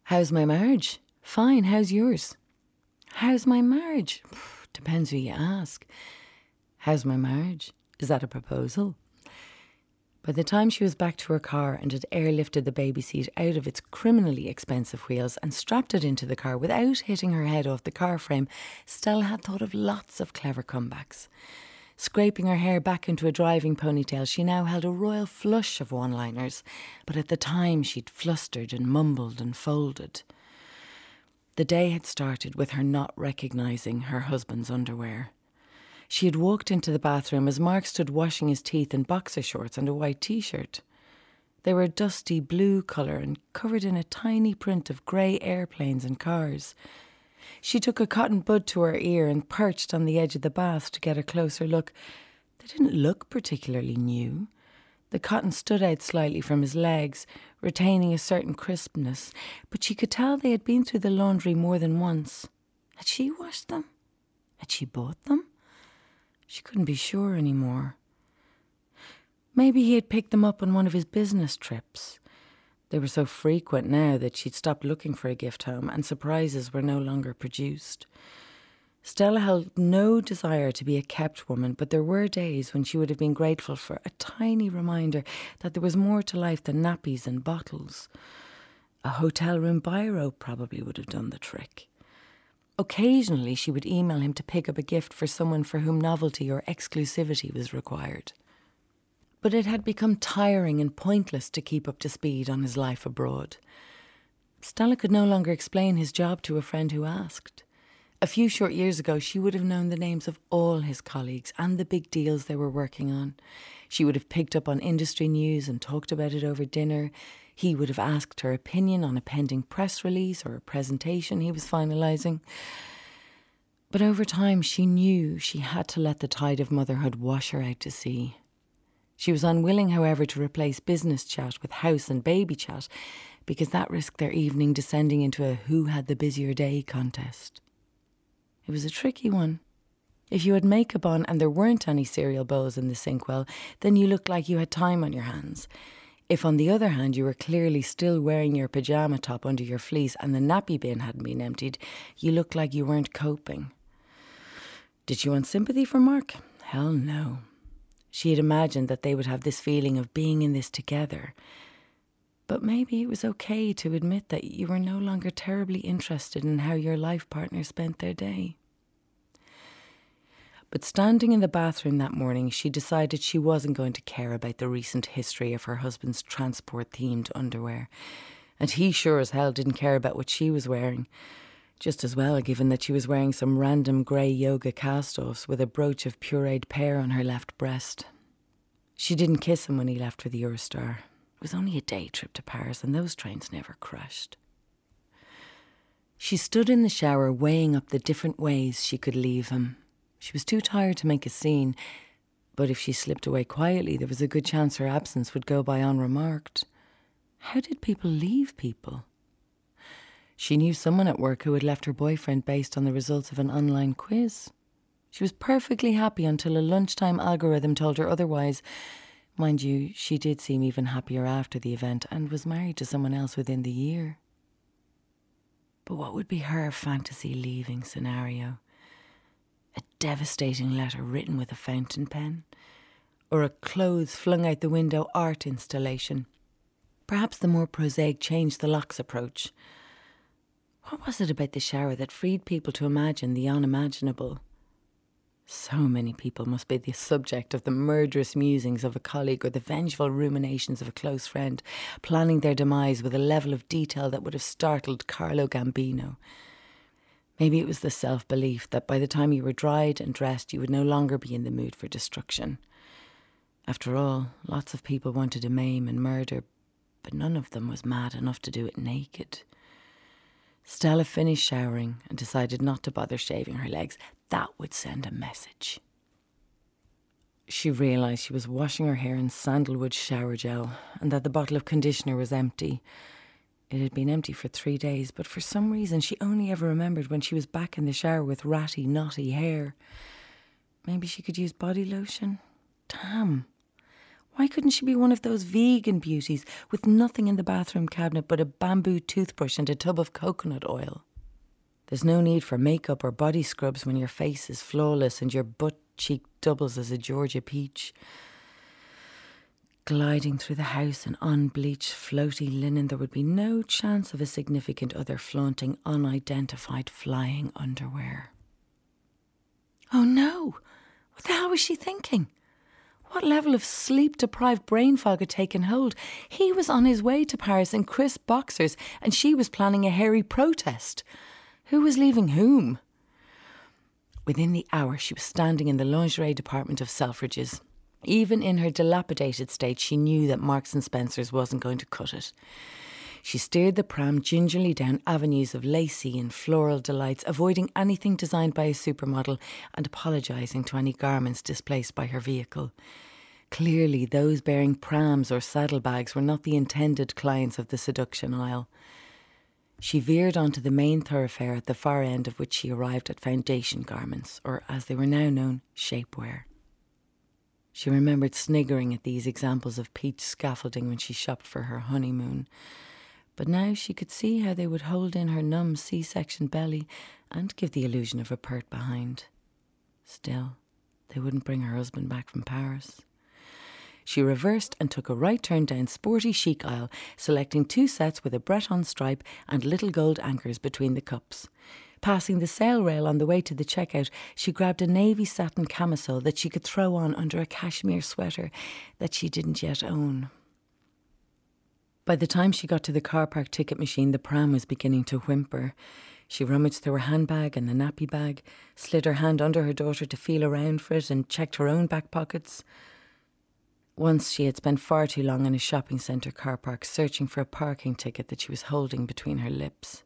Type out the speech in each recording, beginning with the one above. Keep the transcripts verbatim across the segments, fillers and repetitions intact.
How's my marriage? Fine, how's yours? How's my marriage? Depends who you ask. How's my marriage? Is that a proposal? By the time she was back to her car and had airlifted the baby seat out of its criminally expensive wheels and strapped it into the car without hitting her head off the car frame, Stella had thought of lots of clever comebacks. Scraping her hair back into a driving ponytail, she now held a royal flush of one-liners, but at the time she'd flustered and mumbled and folded. The day had started with her not recognising her husband's underwear. She had walked into the bathroom as Mark stood washing his teeth in boxer shorts and a white T-shirt. They were a dusty blue colour and covered in a tiny print of grey airplanes and cars. She took a cotton bud to her ear and perched on the edge of the bath to get a closer look. They didn't look particularly new. The cotton stood out slightly from his legs, retaining a certain crispness, but she could tell they had been through the laundry more than once. Had she washed them? Had she bought them? She couldn't be sure anymore. Maybe he had picked them up on one of his business trips. They were so frequent now that she'd stopped looking for a gift home, and surprises were no longer produced. Stella held no desire to be a kept woman, but there were days when she would have been grateful for a tiny reminder that there was more to life than nappies and bottles. A hotel room biro probably would have done the trick. Occasionally she would email him to pick up a gift for someone for whom novelty or exclusivity was required. But it had become tiring and pointless to keep up to speed on his life abroad. Stella could no longer explain his job to a friend who asked. A few short years ago, she would have known the names of all his colleagues and the big deals they were working on. She would have picked up on industry news and talked about it over dinner. He would have asked her opinion on a pending press release or a presentation he was finalising. But over time, she knew she had to let the tide of motherhood wash her out to sea. She was unwilling, however, to replace business chat with house and baby chat, because that risked their evening descending into a who had the busier day contest. It was a tricky one. If you had makeup on and there weren't any cereal bowls in the sink, well, then you looked like you had time on your hands. If, on the other hand, you were clearly still wearing your pyjama top under your fleece and the nappy bin hadn't been emptied, you looked like you weren't coping. Did she want sympathy from Mark? Hell no. She had imagined that they would have this feeling of being in this together. But maybe it was okay to admit that you were no longer terribly interested in how your life partner spent their day. But standing in the bathroom that morning, she decided she wasn't going to care about the recent history of her husband's transport-themed underwear. And he sure as hell didn't care about what she was wearing. Just as well, given that she was wearing some random grey yoga cast-offs with a brooch of pureed pear on her left breast. She didn't kiss him when he left for the Eurostar. It was only a day trip to Paris, and those trains never crashed. She stood in the shower, weighing up the different ways she could leave him. She was too tired to make a scene, but if she slipped away quietly, there was a good chance her absence would go by unremarked. How did people leave people? She knew someone at work who had left her boyfriend based on the results of an online quiz. She was perfectly happy until a lunchtime algorithm told her otherwise. Mind you, she did seem even happier after the event and was married to someone else within the year. But what would be her fantasy leaving scenario? A devastating letter written with a fountain pen? Or a clothes flung out the window art installation? Perhaps the more prosaic change the locks approach. What was it about the shower that freed people to imagine the unimaginable? So many people must be the subject of the murderous musings of a colleague or the vengeful ruminations of a close friend, planning their demise with a level of detail that would have startled Carlo Gambino. Maybe it was the self-belief that by the time you were dried and dressed, you would no longer be in the mood for destruction. After all, lots of people wanted to maim and murder, but none of them was mad enough to do it naked. Stella finished showering and decided not to bother shaving her legs. That would send a message. She realised she was washing her hair in sandalwood shower gel and that the bottle of conditioner was empty. It had been empty for three days, but for some reason she only ever remembered when she was back in the shower with ratty, knotty hair. Maybe she could use body lotion? Damn. Why couldn't she be one of those vegan beauties with nothing in the bathroom cabinet but a bamboo toothbrush and a tub of coconut oil? There's no need for makeup or body scrubs when your face is flawless and your butt cheek doubles as a Georgia peach. Gliding through the house in unbleached, floaty linen, there would be no chance of a significant other flaunting unidentified flying underwear. Oh no! What the hell was she thinking? What level of sleep-deprived brain fog had taken hold? He was on his way to Paris in crisp boxers and she was planning a hairy protest. Who was leaving whom? Within the hour, she was standing in the lingerie department of Selfridges. Even in her dilapidated state, she knew that Marks and Spencer's wasn't going to cut it. She steered the pram gingerly down avenues of lacy and floral delights, avoiding anything designed by a supermodel and apologising to any garments displaced by her vehicle. Clearly, those bearing prams or saddlebags were not the intended clients of the seduction aisle. She veered onto the main thoroughfare, at the far end of which she arrived at Foundation Garments, or as they were now known, Shapewear. She remembered sniggering at these examples of peach scaffolding when she shopped for her honeymoon. But now she could see how they would hold in her numb C-section belly and give the illusion of a pert behind. Still, they wouldn't bring her husband back from Paris. She reversed and took a right turn down Sporty Chic aisle, selecting two sets with a Breton stripe and little gold anchors between the cups. Passing the sale rail on the way to the checkout, she grabbed a navy satin camisole that she could throw on under a cashmere sweater that she didn't yet own. By the time she got to the car park ticket machine, the pram was beginning to whimper. She rummaged through her handbag and the nappy bag, slid her hand under her daughter to feel around for it, and checked her own back pockets. Once she had spent far too long in a shopping centre car park searching for a parking ticket that she was holding between her lips.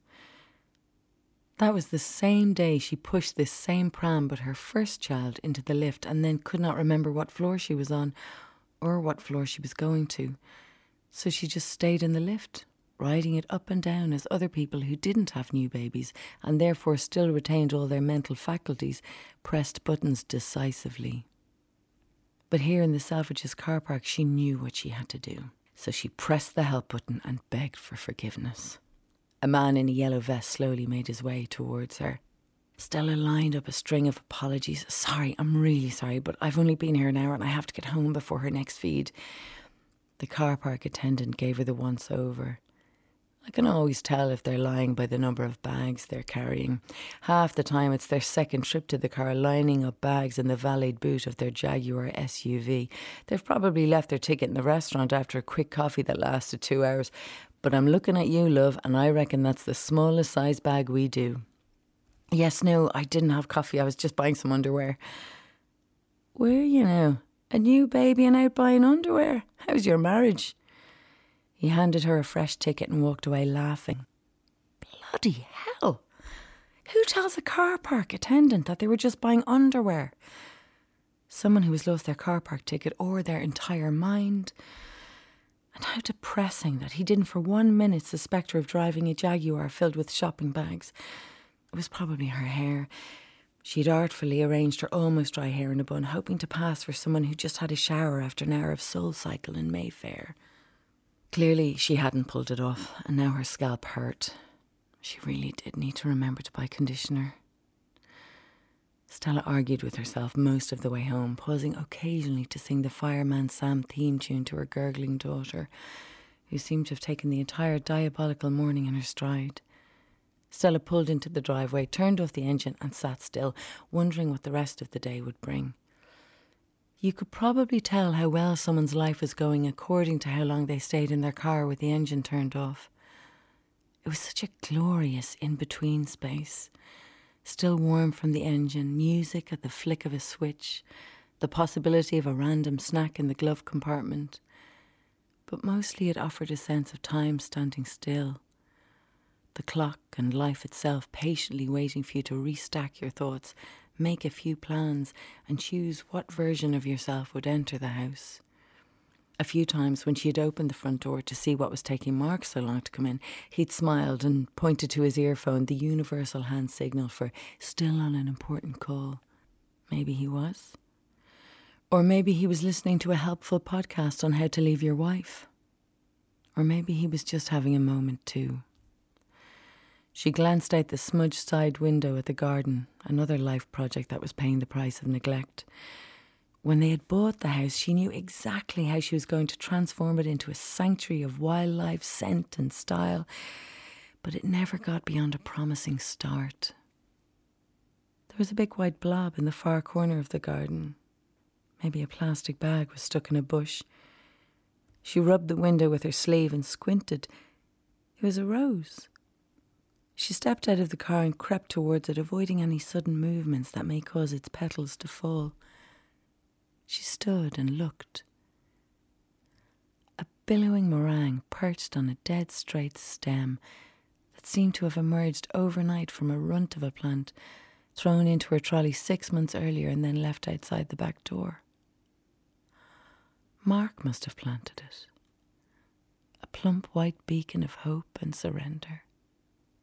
That was the same day she pushed this same pram but her first child into the lift and then could not remember what floor she was on or what floor she was going to. So she just stayed in the lift, riding it up and down as other people who didn't have new babies and therefore still retained all their mental faculties pressed buttons decisively. But here in the Selfridges car park, she knew what she had to do. So she pressed the help button and begged for forgiveness. A man in a yellow vest slowly made his way towards her. Stella lined up a string of apologies. Sorry, I'm really sorry, but I've only been here an hour and I have to get home before her next feed. The car park attendant gave her the once-over. I can always tell if they're lying by the number of bags they're carrying. Half the time it's their second trip to the car, lining up bags in the valet boot of their Jaguar S U V. They've probably left their ticket in the restaurant after a quick coffee that lasted two hours. But I'm looking at you, love, and I reckon that's the smallest size bag we do. Yes, no, I didn't have coffee. I was just buying some underwear. Where are you now? A new baby and out buying underwear? How's your marriage? He handed her a fresh ticket and walked away laughing. Bloody hell! Who tells a car park attendant that they were just buying underwear? Someone who has lost their car park ticket or their entire mind. And how depressing that he didn't for one minute suspect her of driving a Jaguar filled with shopping bags. It was probably her hair. She'd artfully arranged her almost dry hair in a bun, hoping to pass for someone who just had a shower after an hour of Soul Cycle in Mayfair. Clearly, she hadn't pulled it off, and now her scalp hurt. She really did need to remember to buy conditioner. Stella argued with herself most of the way home, pausing occasionally to sing the Fireman Sam theme tune to her gurgling daughter, who seemed to have taken the entire diabolical morning in her stride. Stella pulled into the driveway, turned off the engine and sat still, wondering what the rest of the day would bring. You could probably tell how well someone's life was going according to how long they stayed in their car with the engine turned off. It was such a glorious in-between space. Still warm from the engine, music at the flick of a switch, the possibility of a random snack in the glove compartment. But mostly it offered a sense of time standing still. The clock and life itself patiently waiting for you to restack your thoughts, make a few plans, and choose what version of yourself would enter the house. A few times when she had opened the front door to see what was taking Mark so long to come in, he'd smiled and pointed to his earphone, the universal hand signal for still on an important call. Maybe he was. Or maybe he was listening to a helpful podcast on how to leave your wife. Or maybe he was just having a moment too. She glanced out the smudged side window at the garden, another life project that was paying the price of neglect. When they had bought the house, she knew exactly how she was going to transform it into a sanctuary of wildlife, scent and style, but it never got beyond a promising start. There was a big white blob in the far corner of the garden. Maybe a plastic bag was stuck in a bush. She rubbed the window with her sleeve and squinted. It was a rose. She stepped out of the car and crept towards it, avoiding any sudden movements that may cause its petals to fall. She stood and looked. A billowing meringue perched on a dead straight stem that seemed to have emerged overnight from a runt of a plant thrown into her trolley six months earlier and then left outside the back door. Mark must have planted it. A plump white beacon of hope and surrender.